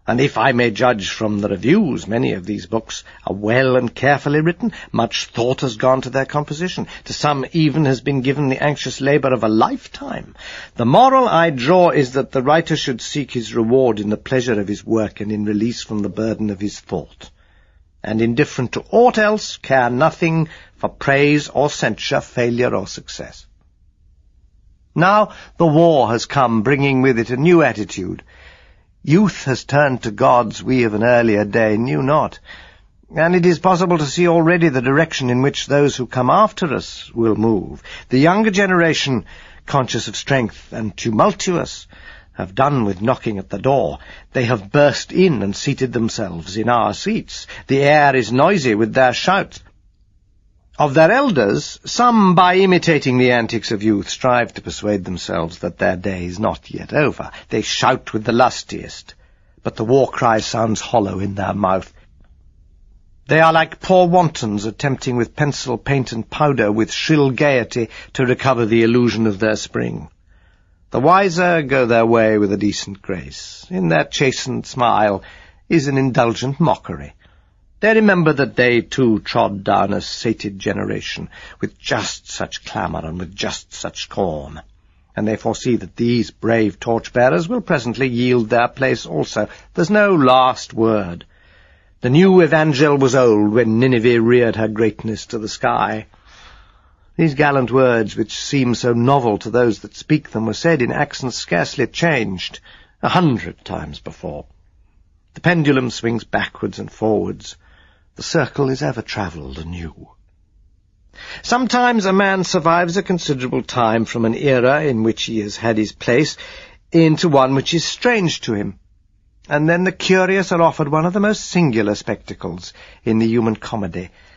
And if I may judge from the reviews, many of these books are well and carefully written. Much thought has gone to their composition. To some even has been given the anxious labour of a lifetime. The moral I draw is that the writer should seek his reward in the pleasure of his work and in release from the burden of his thought, and indifferent to aught else, care nothing for praise or censure, failure or success. Now the war has come, bringing with it a new attitude. Youth has turned to gods we of an earlier day knew not, and it is possible to see already the direction in which those who come after us will move. The younger generation, conscious of strength and tumultuous, have done with knocking at the door. They have burst in and seated themselves in our seats. The air is noisy with their shouts. Of their elders, some, by imitating the antics of youth, strive to persuade themselves that their day is not yet over. They shout with the lustiest, but the war cry sounds hollow in their mouth. They are like poor wantons attempting with pencil, paint, and powder with shrill gaiety to recover the illusion of their spring. The wiser go their way with a decent grace. In their chastened smile is an indulgent mockery. They remember that they, too, trod down a sated generation, with just such clamour and with just such scorn. And they foresee that these brave torch-bearers will presently yield their place also. There's no last word. The new evangel was old when Nineveh reared her greatness to the sky. These gallant words, which seem so novel to those that speak them, were said in accents scarcely changed 100 times before. The pendulum swings backwards and forwards. The circle is ever travelled anew. Sometimes a man survives a considerable time from an era in which he has had his place into one which is strange to him, and then the curious are offered one of the most singular spectacles in the human comedy.